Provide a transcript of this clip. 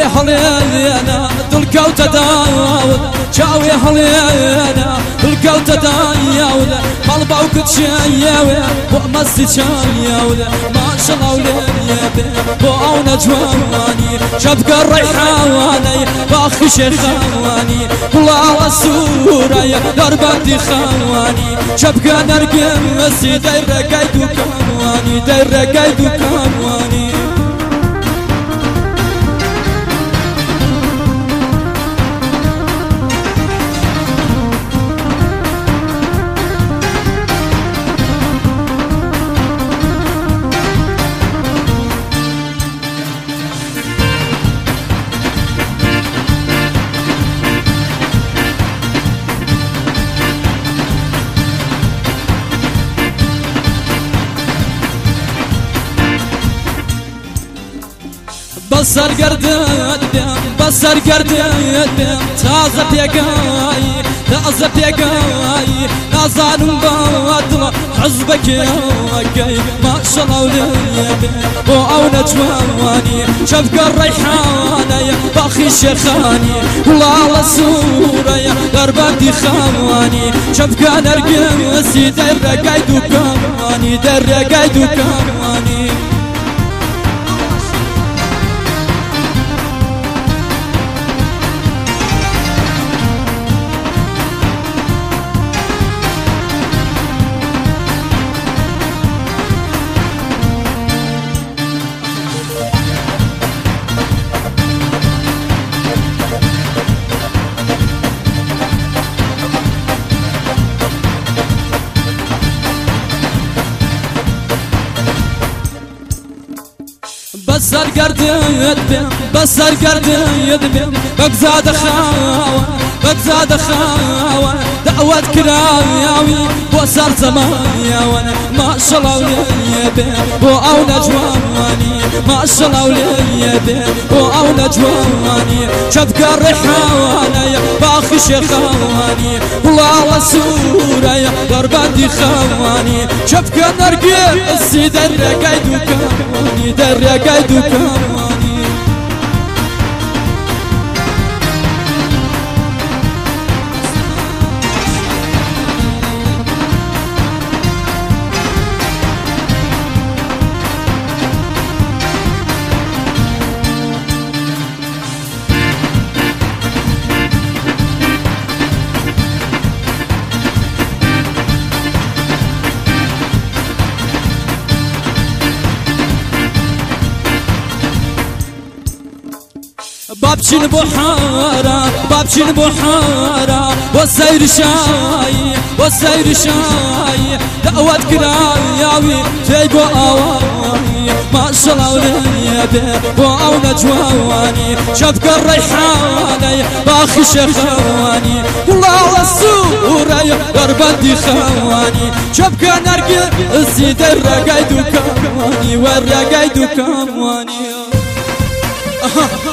هلينا دلكوت داود شاوي هلينا دلكوت داود قلبه وكتشاياوي ومسي شاياوي ما شاء الله وليا بونا جواني شبك الريحاني باخي شيخاني والله السورة دربتي خواني شبك نرقص داير قايدو كواني داير قايدو كواني بصر قردت بصر قردت تازة بيقاي تازة بيقاي نازل مبادلة حزبك يا وقاي ما شاء الله وليا بوعونا جواني شفق الريحاني باخي شيخاني والله السورة دربتي خواني شفق نرقص داير قايدو كواني داير قايدو كواني بصر قردت بصر قردت بقزاد خاوة بقزاد خاوة دعوة كراوي بوصر زماني وانا ما شاء الله وليا بوعونا جواني ما شاء الله وليا بوعونا جواني شفق الريحاني باخي شيخاني والله السورة دربتي خواني شفق نرقص داير قايدو كواني داير قايدو كواني بابشين بحارة بابشين بحارة والسير شاي والسير شاي دعوة كراوي تيبو آواني ما شاء الله وليا بوعونا جواني شفق الريحاني باخي شيخاني والله السورة دربتي خواني شفق نرقص داير قايدو كواني ورا قايدو كواني